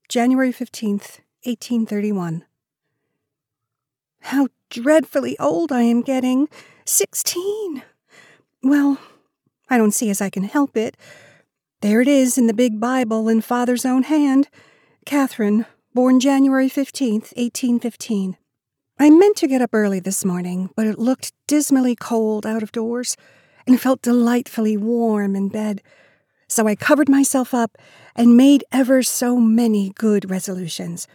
January 15th, 1831. How dreadfully old I am getting. 16. Well, I don't see as I can help it. There it is in the big Bible in Father's own hand. Catherine, born January 15th, 1815. I meant to get up early this morning, but it looked dismally cold out of doors and felt delightfully warm in bed. So I covered myself up and made ever so many good resolutions.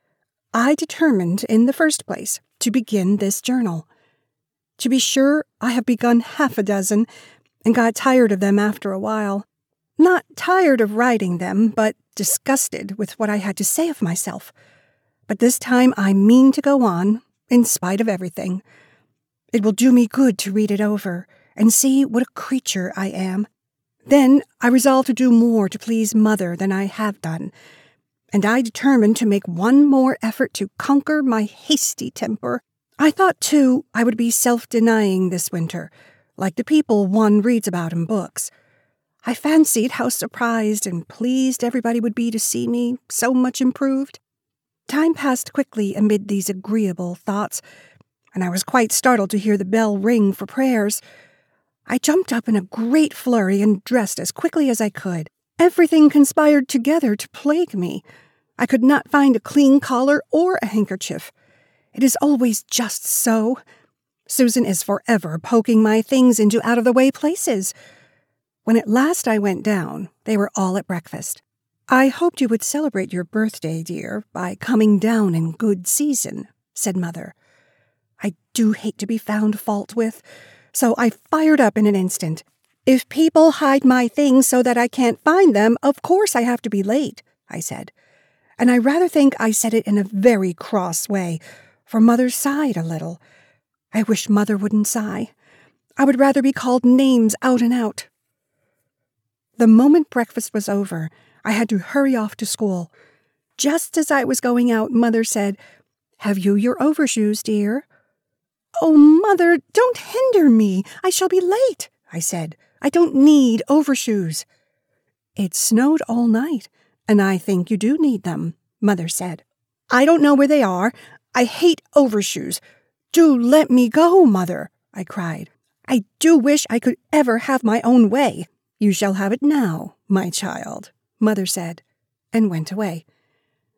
I determined, in the first place, to begin this journal. To be sure, I have begun half a dozen and got tired of them after a while. Not tired of writing them, but disgusted with what I had to say of myself. But this time I mean to go on, in spite of everything. It will do me good to read it over and see what a creature I am. Then I resolved to do more to please Mother than I have done, and I determined to make one more effort to conquer my hasty temper. I thought, too, I would be self-denying this winter, like the people one reads about in books. I fancied how surprised and pleased everybody would be to see me so much improved. Time passed quickly amid these agreeable thoughts, and I was quite startled to hear the bell ring for prayers. I jumped up in a great flurry and dressed as quickly as I could. Everything conspired together to plague me. I could not find a clean collar or a handkerchief. It is always just so. Susan is forever poking my things into out-of-the-way places. When at last I went down, they were all at breakfast. I hoped you would celebrate your birthday, dear, by coming down in good season, said Mother. I do hate to be found fault with, so I fired up in an instant. If people hide my things so that I can't find them, of course I have to be late, I said. And I rather think I said it in a very cross way, for Mother sighed a little. I wish Mother wouldn't sigh. I would rather be called names out and out. The moment breakfast was over, I had to hurry off to school. Just as I was going out, Mother said, "Have you your overshoes, dear?" "Oh, Mother, don't hinder me. I shall be late," I said. "I don't need overshoes." "It snowed all night, and I think you do need them," Mother said. "I don't know where they are. I hate overshoes. Do let me go, Mother," I cried. "I do wish I could ever have my own way." "You shall have it now, my child," Mother said, and went away.